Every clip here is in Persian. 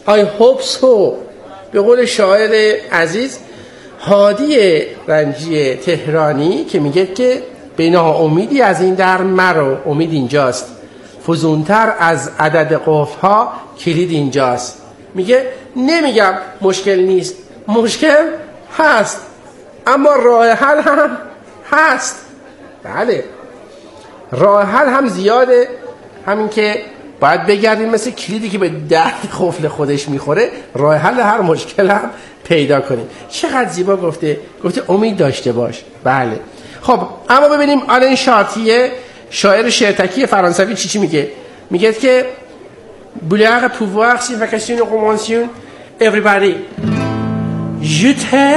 I hope so. به قول شاعر عزیز هادی رنجی تهرانی که میگه که به ناامیدی از این در مرو، امید اینجاست، فزونتر از عدد قفل‌ها کلید اینجاست. میگه نمیگم مشکل نیست، مشکل هست، اما راه حل هم هست. بله، راه حل هم زیاده، همین که باید بگردیم مثل کلیدی که به در قفل خودش میخوره راه حل هر مشکل هم پیدا کنیم. چقدر زیبا گفته امید داشته باش. بله. خب اما ببینیم آلن شارتیه شاعر شعرتکی فرانسوی چی میگه. میگه که بولیار pouvoir si vacation ou convention everybody je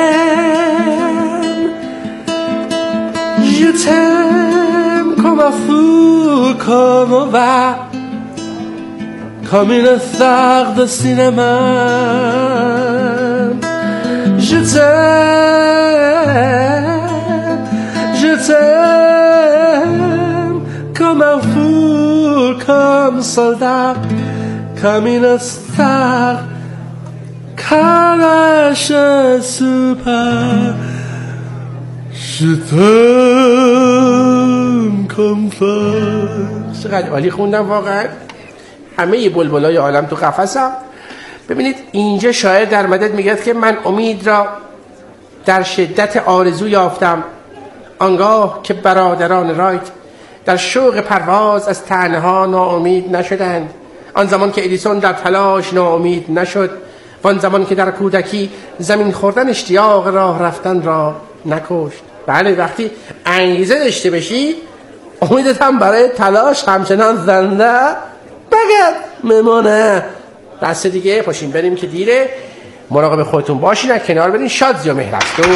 t'aime comme un fou comme on va comme une star de cinéma je t'aime comme un fou comme soldat comme une star calage super je t'aime comme ça. چقدر عالی خوندم واقعا. همه بلبلای عالم تو قفسم. ببینید اینجا شاعر در مدد میگه که من امید را در شدت آرزو یافتم، آنگاه که برادران رایت در شوق پرواز از تنها ناامید نشدند، آن زمان که ادیسون در تلاش ناامید نشد، آن زمان که در کودکی زمین خوردن اشتیاق راه رفتن را نکشت. بله، وقتی انگیزه داشته بشی امیدت هم برای تلاش همچنان زنده بگرد میمونه. دست دیگه پاشین بریم که دیره. مراقب خودتون باشین، کنار برین. شاد یا مهرستون.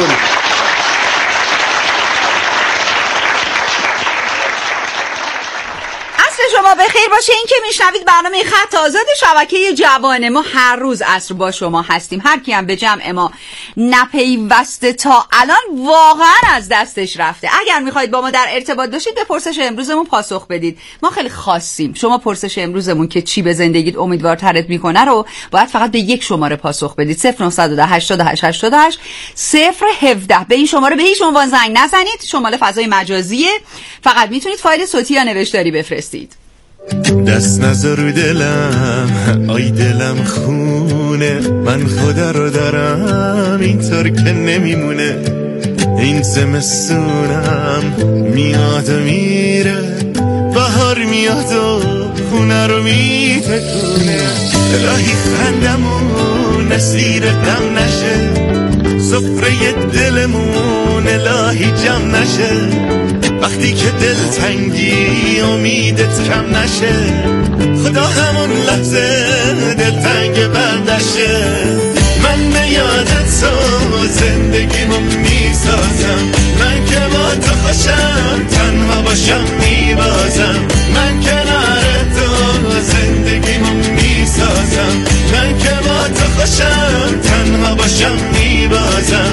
شما بخیر باشه. این که میشنوید برنامه خط آزاد شبکه جوان ما، هر روز عصر با شما هستیم. هر کی هم به جمع ما نپیوسته تا الان واقعا از دستش رفته. اگر میخواید با ما در ارتباط باشید به پرسش امروزمون پاسخ بدید. ما خیلی خاصیم. شما پرسش امروزمون که چی به زندگیت امیدوارترت میکنه رو باید فقط به یک شماره پاسخ بدید: 0988 017. به این شماره به هیچ عنوان زنگ نزنید. شمال فضای مجازیه. فقط میتونید فایل صوتی یا نوشتاری بفرستید. دست نذار رو دلم، آی دلم خونه، من خدا رو دارم اینطور که نمیمونه. این زمستونم میاد و میره، بهار میاد و خونه رو میتکونه. الهی خندمون اسیر غم نشه، سفره دلمون الهی جمع نشه. وقتی که دل تنگی امیدت کم نشه، خدا همون لحظه دل تنگ بردشه. من به یادت تو زندگیمو میسازم، من که با تو خوشم تنها باشم میبازم. من کنار تو زندگیمو میسازم، من که با تو خوشم تنها باشم میبازم.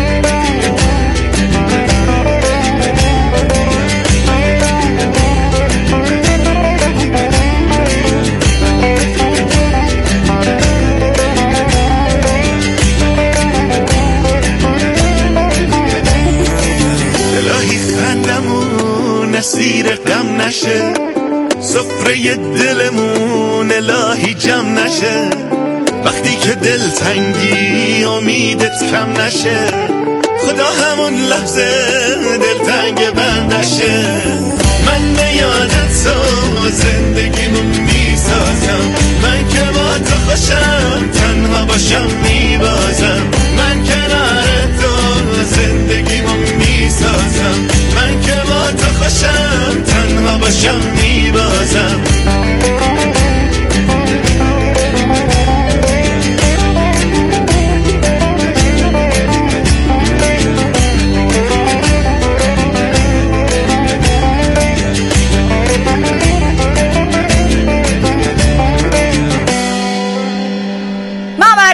نسیر غم نشه، سفره دلمون الهی جمع نشه. وقتی که دل تنگی امیدت کم نشه، خدا همون لحظه دل تنگ بندشه. من به یادت تو زندگیمو میسازم، من که با تو خوشم تنها باشم میبازم. من کنار تو زندگیمو میسازم، من که با تو خوشم تنها باشم میبازم.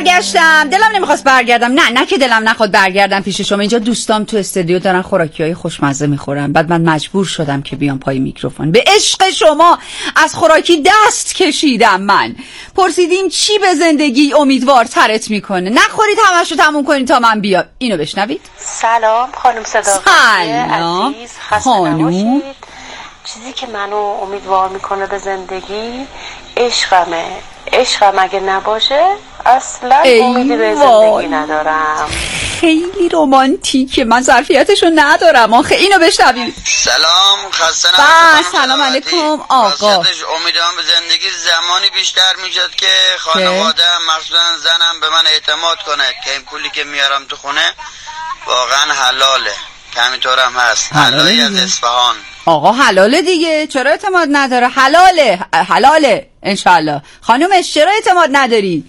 برگشتم. دلم نمیخواست برگردم. نه که دلم نخواد برگردم پیش شما. اینجا دوستام تو استودیو دارن خوراکیای خوشمزه میخورن. بعد من مجبور شدم که بیام پای میکروفون. به عشق شما از خوراکی دست کشیدم. من پرسیدیم چی به زندگی امیدوارترت میکنه. نخورید همشو تموم کنید تا من بیام. اینو بشنوید. سلام خانم صداقتی سلام عزیز، خسته نباشید. چیزی که منو امیدوار میکنه به زندگی عشقمه. عشقم اگه نباشه اصلا امیدی به زندگی ندارم. خیلی رومانتیکه. من ظرفیتشو ندارم آخه. اینو بشنوید. سلام خسته نباشید. سلام علیکم آقا. امیدوارم به زندگی زمانی بیشتر میشد که خانواده مخصوصا زنم به من اعتماد کنه که این پولی که میارم تو خونه واقعا حلاله که همینطورم هست. حلالی از اصفهان. آقا حلاله دیگه. چرا اعتماد نداره؟ حلاله انشالله. خانومش چرا اعتماد نداری؟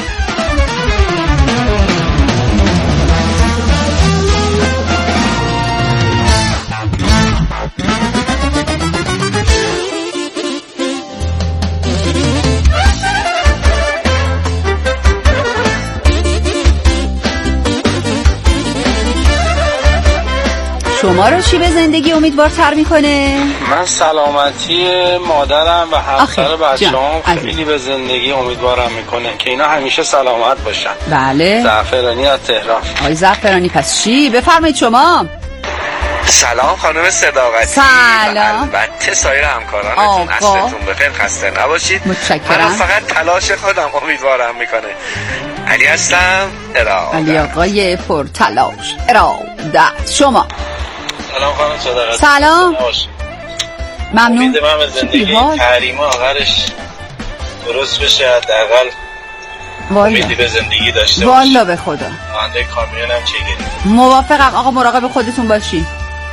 شما رو چی به زندگی امیدوارتر میکنه؟ من سلامتی مادرم و همسر بچه‌ام خیلی به زندگی امیدوارم میکنه که اینا همیشه سلامت باشن. بله. زعفرانی از تهران. آی زعفرانی پس چی؟ بفرمایید شما. سلام خانم صداقتی. سلام. البته سایر همکارانتون عصرتون بخیر، خسته نباشید. متشکرم. من فقط تلاش خودم امیدوارم میکنه. علی هستم. علی آقای پرتلاش ارادت. شما. سلام خانم صداقتی. سلام. ممنون. امید من به زندگی تحریم آخرش درست بشه، حداقل امیدی به زندگی داشته باشه. والا به خدا. راننده کامیونم چه گیری. موافقم آقا. مراقب خودتون باشی.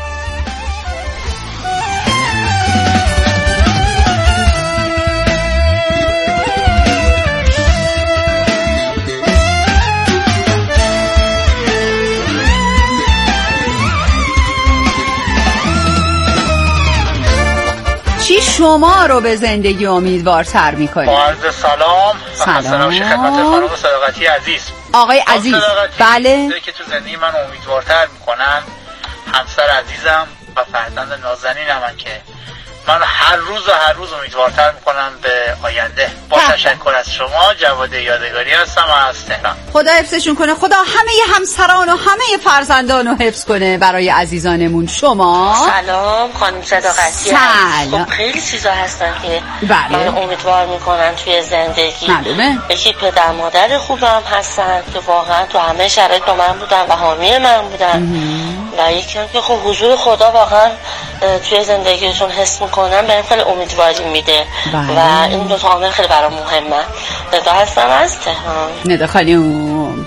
چی شما رو به زندگی امیدوارتر میکنه؟ با عرض سلام. خدمت خانم صداقتی عزیز. آقای عزیز. بله. چیزی که تو زندگی من امیدوارتر میکنن همسر عزیزم و فرزند نازنینم که من هر روز امیدوارتر میکنم به آینده. با تشکر از شما. جواد یادگاری هستم از تهران. خدا حفظشون کنه. خدا همه همسران و همه فرزندان رو حفظ کنه برای عزیزانمون. شما سلام خانم صداقتی. سلام. خب خیلی چیزا هستن که بله. من امیدوار میکنن توی زندگی. معلومه. یکی پدر مادر خوبم هستن که واقعا تو همه شرایط با من بودن و حامی من بودن. و یکی هم که خب حضور خدا واقعا توی زندگیشون حس میکنم بهم خیلی امیدواری میده. بله. و این دو تا عامل خیلی برام مهمه. ندا هستم از تهران. ندا خانم.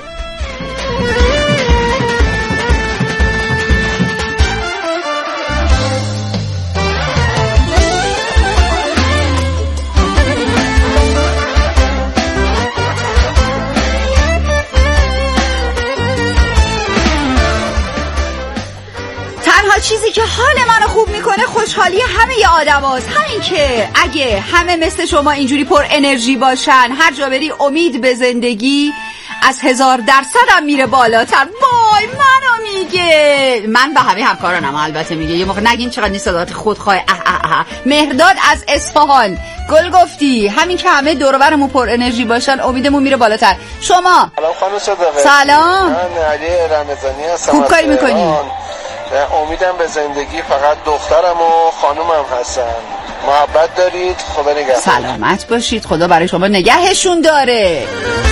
چیزی که حال منو خوب میکنه خوشحالی همه آدم هاست. همین که اگه همه مثل شما اینجوری پر انرژی باشن، هر جا بری امید به زندگی از 1000% هم میره بالاتر. وای منو میگه. من به همه همکارانم البته میگه. یه موقع نگین چقدر نیست صدات خودخواه. مهرداد از اصفهان. گل گفتی. همین که همه دور و برمون پر انرژی باشن امیدمون میره بالاتر. شما. سلام خانم صداقتی. سلام. من علی رمضانی هستم. خوب کاری میکنی. امیدم به زندگی فقط دخترم و خانومم هستن. محبت دارید. خدا نگهدار. سلامت باشید. خدا برای شما نگهشون داره.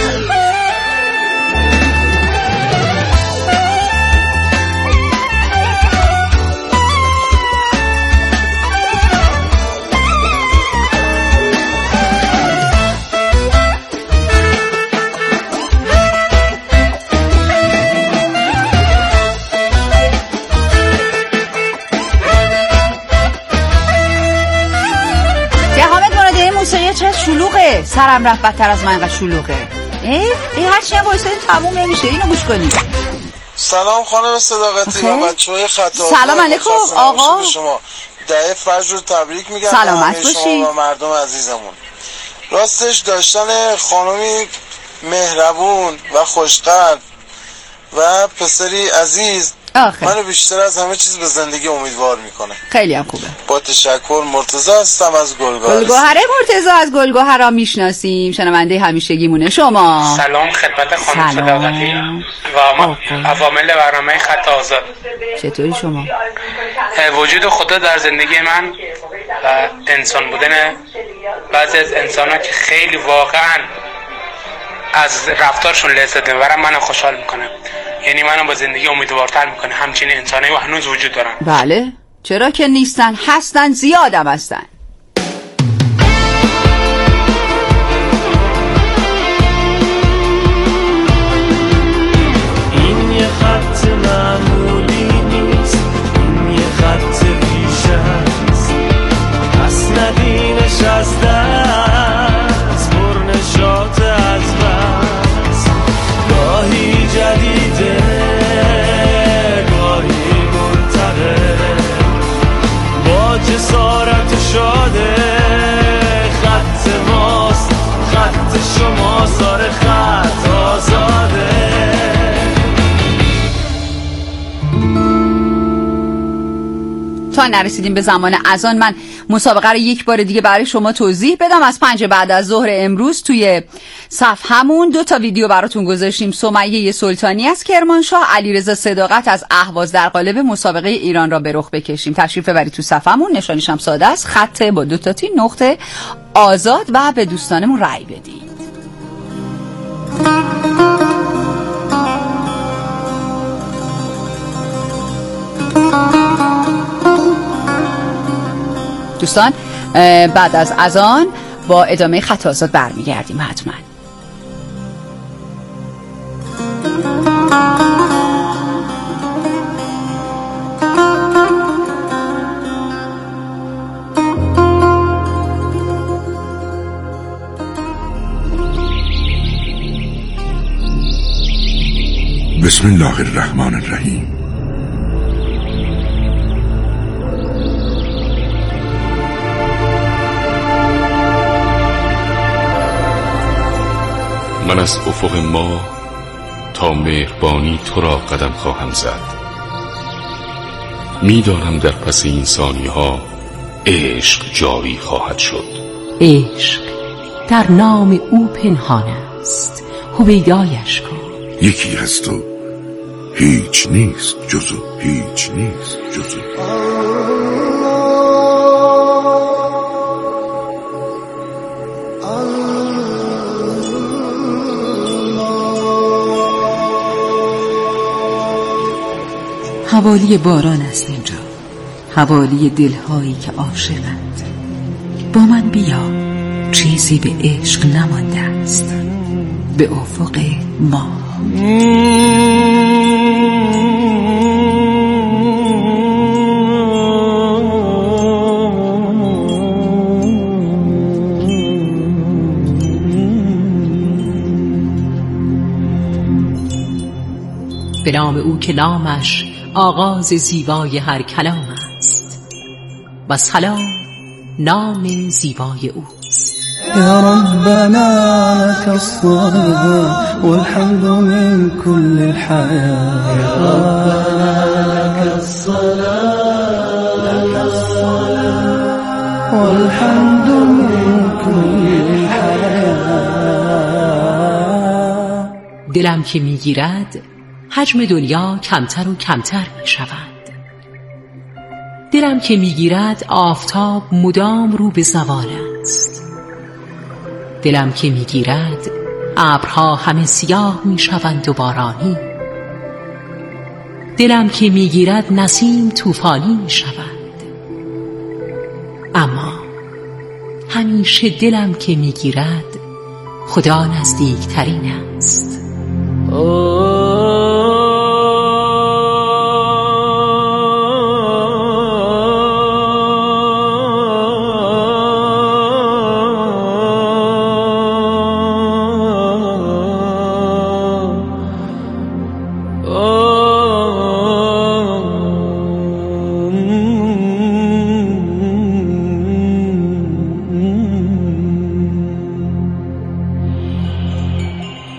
چه شلوغه. سرم رفت بدتر از من اینقدر شلوغه. هر چی هم بایستادیم تموم نمیشه. اینو گوش کنید. سلام خانم صداقتی و بچه‌های خطا. سلام علیکم آقا. شما دعای فجر رو تبریک میگم. سلامت باشی. شما و مردم عزیزمون. راستش داشتن خانمی مهربون و خوشقلب و پسری عزیز منو بیشتر از همه چیز به زندگی امیدوار میکنه. خیلی هم خوبه. با تشکر. مرتضی هستم از گلگهر. گلگهره. مرتضی از گلگهر را میشناسیم، شنونده همیشگیمونه. شما سلام خدمت خانم صداقتی و عوامل برنامه خط آزاد. چطوری شما؟ وجود خدا در زندگی من و انسان بودن بعضی از انسان‌ها که خیلی واقعا از رفتارشون لذت میبرم منو خوشحال میکنه، یعنی منو با زندگی امیدوارتر میکنه. همچین انسانایی و هنوز وجود دارن. بله چرا که نیستن، هستن، زیادم هستن. این یه خط معمولی نیست، این یه خط ویژه است، اسندینش از دست پرنشاط از بس، گاهی جدیده گاهی منتقه، با جسارت شاده خط ماست، خط شما سار خط آزاده. تا نرسیدیم به زمان اذان من مسابقه رو یک بار دیگه برای شما توضیح بدم. از 5 بعد از ظهر امروز توی صفحمون 2 تا ویدیو براتون گذاشتیم. سمیه سلطانی از کرمانشاه، علیرضا صداقت از اهواز در قالب مسابقه ایران را به رخ بکشیم. تشریف ببرید تو صفحمون، نشانش هم ساده است، خط با 2 تا تی نقطه آزاد، و به دوستانمون رأی بدید. دوستان بعد از اذان با ادامه خط آزاد برمیگردیم حتما. بسم الله الرحمن الرحیم. من از افق ما تا مهربانی تو را قدم خواهم زد. میدانم در پس این ثانیه ها عشق جاری خواهد شد. عشق در نام او پنهان است، هویدایش کن. یکی هست و هیچ نیست جزو، هیچ نیست جزو. حوالی باران است اینجا، حوالی دلهایی که عاشقند. با من بیا، چیزی به عشق نمانده است، به افق ما. به نام او که نامش آغاز زیبای هر کلام است و سلام نام زیبای اوست. یا ربنا لك الصلاة والحمد من كل الحياة. یا ربنا لك الصلاة والحمد من كل الحياة. دلم که میگیرد حجم دنیا کمتر و کمتر می شود. دلم که می گیرد آفتاب مدام رو به زوال است. دلم که می گیرد ابرها همه سیاه می شوند و بارانی. دلم که می گیرد نسیم طوفانی می شود. اما همیشه دلم که می گیرد خدا نزدیکترین است.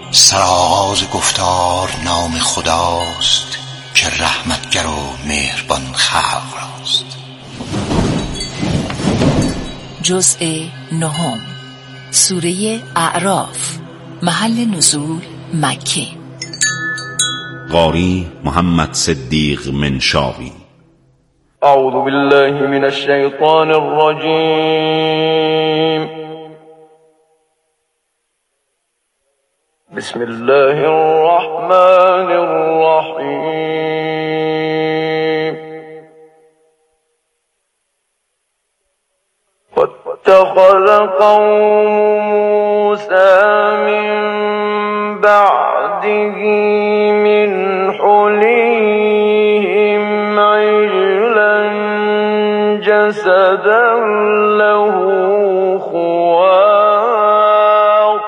سرآغاز گفتار نام خداست که رحمتگر و مهربان خلق راست. جزء 9 سوره اعراف. محل نزول مکه. قاری محمد صدیق منشاوی. اعوذ بالله من الشیطان الرجیم. بسم الله الرحمن الرحیم. واتخذ قوم موسى من بعده من حليهم عجلا جسدا له خوار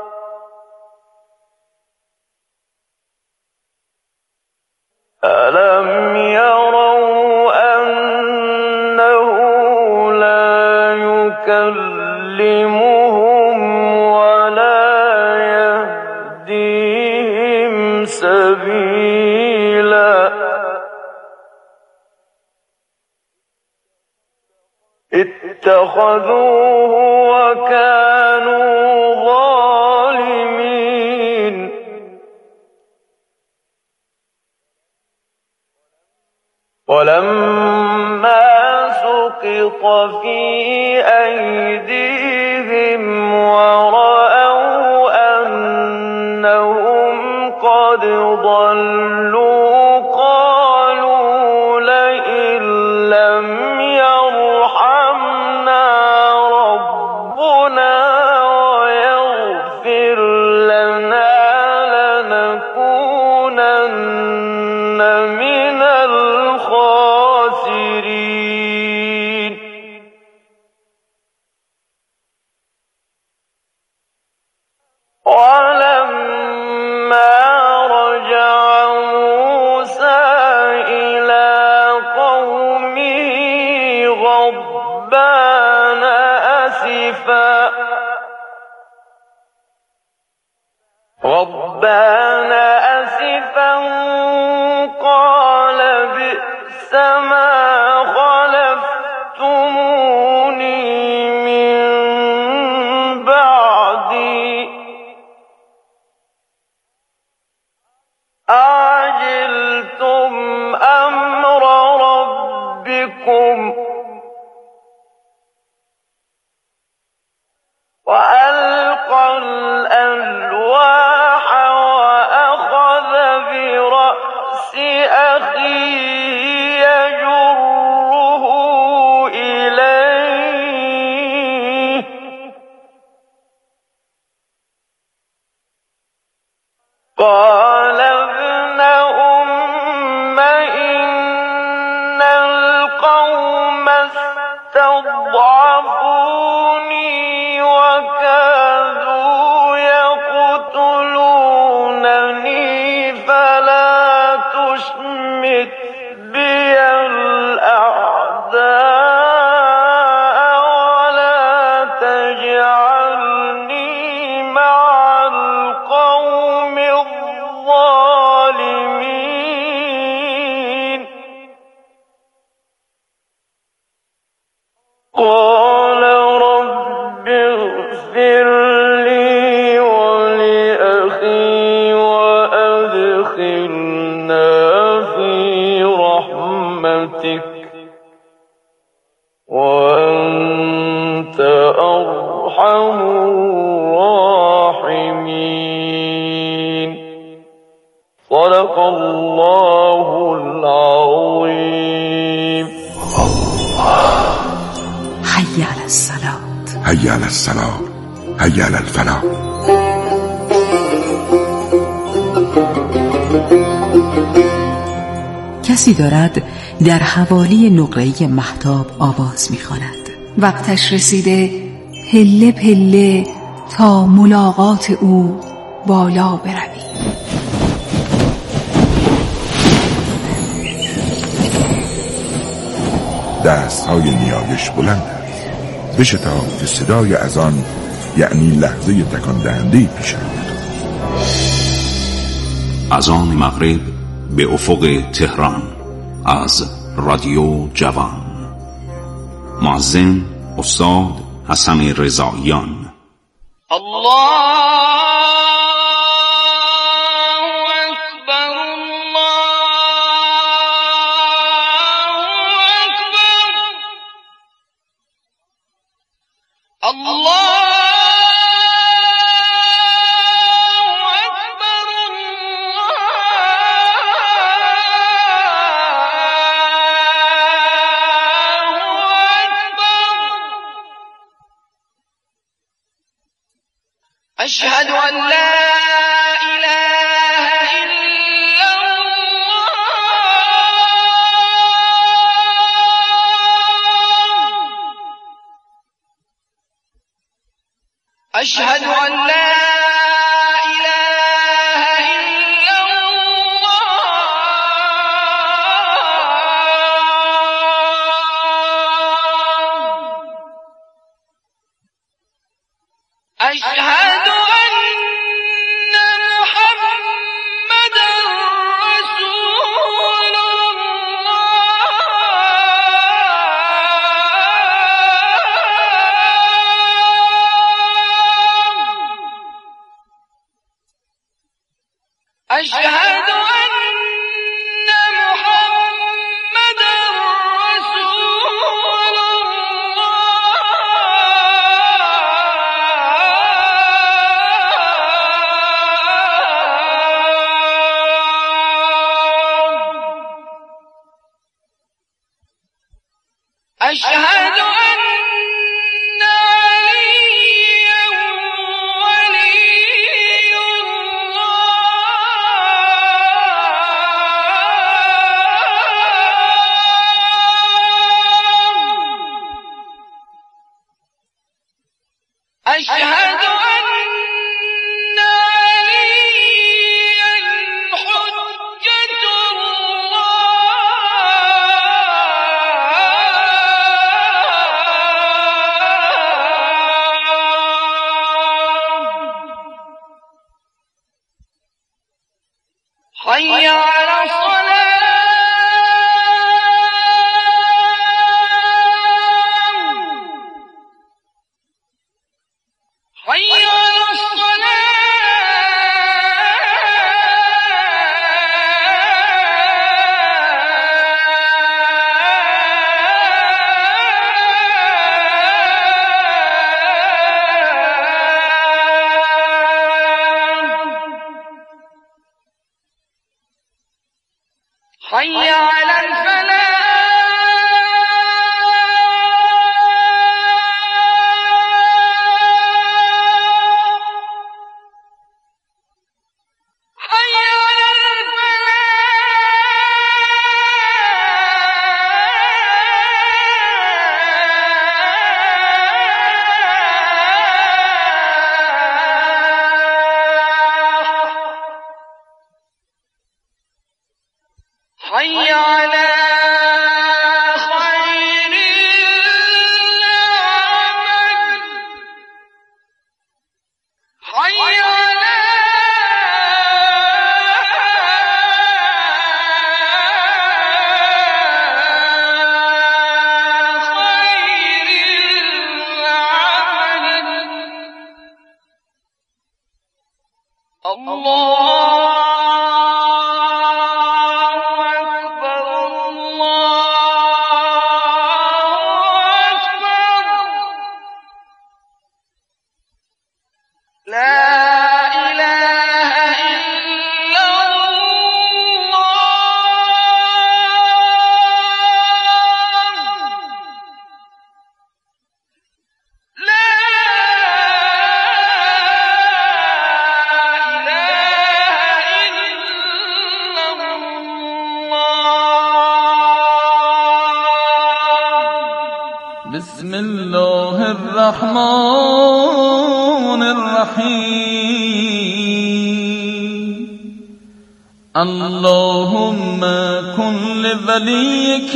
ألم يروا أنه لا يكلمهم ولا يهديهم سبيلا اتخذوه وكانوا ظالمين ولما سقط في أيديهم ورأوا أنهم قد ضلوا قالوا لئن لم يرحمنا ربنا ويغفر لنا لنكونن من الخاسرين ولما رجع موسى إلى قومه غضبان أسفا قال بئس ما خلفتموني من بعدي أعجلتم أمر ربكم وألقى الألواح وأخذ برأس أخيه يجره إليه قال ابن أم إن القوم استضعفوني وكادوا يقتلونني فلا تشمت بي الأعداء ولا تجعلني مع القوم الظالمين قال رب اغفر لي ولأخي وأدخلنا في رحمتك وأنت أرحم الراحمين. صدق الله العظيم. حي على الصلاة. حي على الصلاة. حي على الفلاح. کسی دارد در حوالی نقره مهتاب آواز می‌خواند. وقتش رسیده پله پله تا ملاقات او بالا بروی. دستهای نیایش بلند است. بشتاب که صدای اذان یعنی لحظه تکان دهنده پیش آمد. از آن مغرب به افق تهران از رادیو جوان. مؤذن استاد حسن رضاییان. الله أشهد أن لا إله إلا الله أشهد أن لا إله إلا الله أشهد أشهد أن محمدا رسول الله أشهد أشهد أن عليا حجة الله. حي على الصلاة. حي على الصلاة. حي على الفلاح. حي على خير العمل. حي على خير العمل. الله بسم الله الرحمن الرحيم. اللهم كن لوليك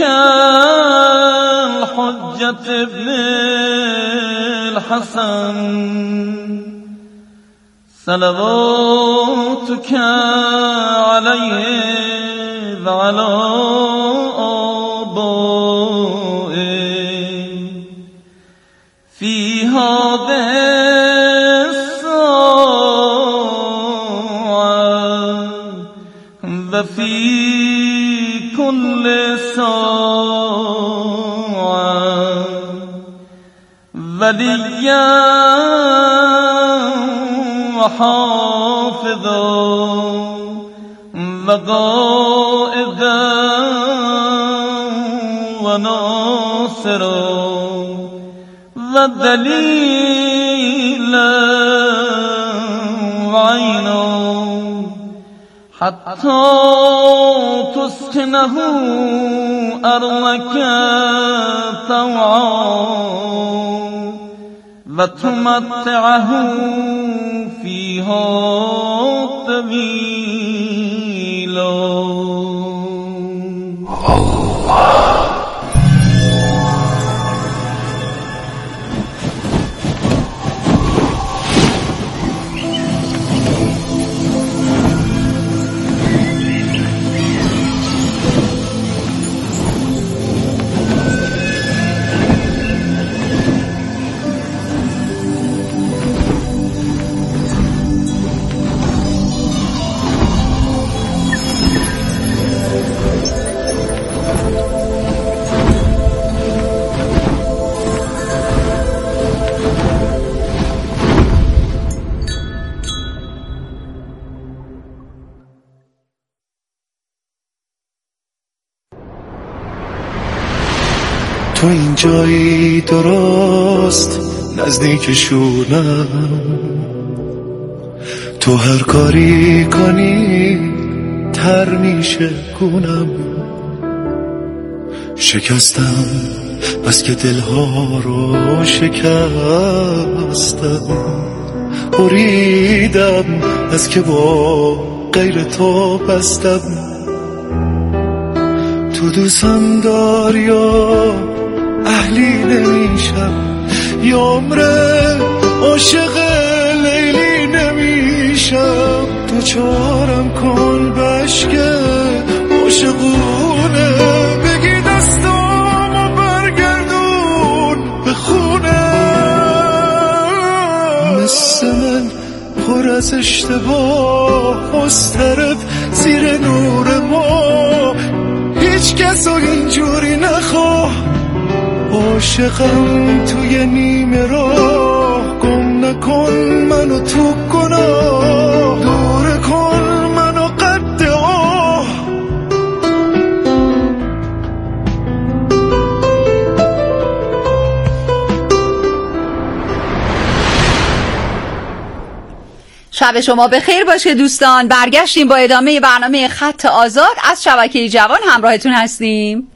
الحجة ابن الحسن صلواتك عليه وعلى آبائه في هذه الساعة وفي كل ساعة وليا وحافظا وقائدا وناصرا ودليلا وعينا حتى تسكنه أرضك طوعا وتمتعه فيها طويلا. تو این جایی درست نزدیک شونم، تو هر کاری کنی تر میشه گونم. شکستم بس که دلها رو شکستم، بریدم بس که با غیر تو بستم. تو دوستم داری یا اهلی نمیشم، یا عمره عاشق لیلی نمیشم. تو چارم کن بشکه عاشقونه، بگی دستامو برگردون به خونه. مثل من پر از اشتباه مضطرب زیر نور ما، هیچ کس رو اینجوری نخواه. عاشقم توی نیمه راه، گم نکن منو تو گناه، دور کن منو قد آه. شب شما بخیر باشه دوستان. برگشتیم با ادامه برنامه خط آزاد از شبکه جوان، همراهتون هستیم.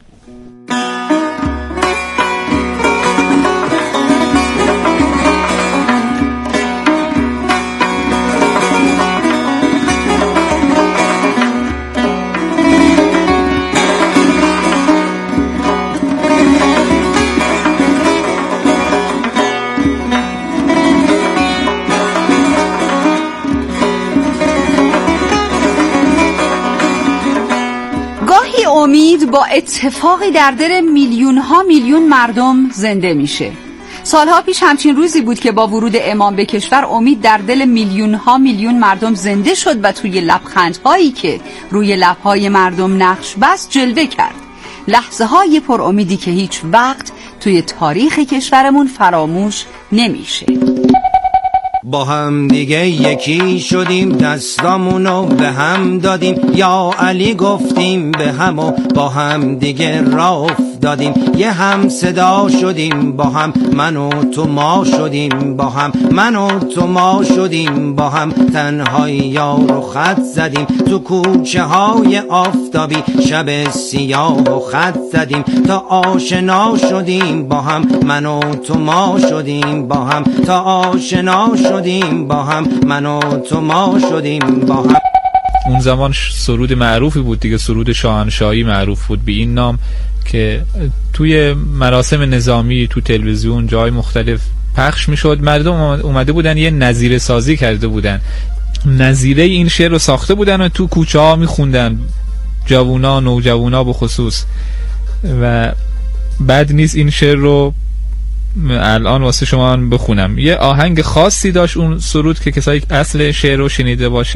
امید با اتفاقی در دل میلیون مردم زنده میشه. سالها پیش همچین روزی بود که با ورود امام به کشور امید در دل میلیون مردم زنده شد و توی لبخندهایی که روی لبهای مردم نقش بست جلوه کرد. لحظه های پر امیدی که هیچ وقت توی تاریخ کشورمون فراموش نمیشه. با هم دیگه یکی شدیم، دستامونو به هم دادیم، یا علی گفتیم به هم و با هم دیگه راه افتادیم. یه هم صدا شدیم با هم، من و تو ما شدیم با هم، من و تو ما شدیم با هم. تنهای یار و خط زدیم تو کوچه های آفتابی، شب سیاه و خط زدیم تا آشنا شدیم با هم، من و تو ما شدیم با هم، تا آشنا شدیم با هم، من و تو ما شدیم با هم. اون زمان سرود معروفی بود دیگه، سرود شاهنشاهی معروف بود به این نام که توی مراسم نظامی تو تلویزیون جای مختلف پخش میشد. مردم اومده بودن یه نظیره سازی کرده بودن، نظیره این شعر رو ساخته بودن و تو کوچه ها میخوندن، جوونا نوجوانا به خصوص. و بد نیست این شعر رو الان واسه شما بخونم. یه آهنگ خاصی داشت اون سرود که کسایی اصل شعر رو شنیده باشن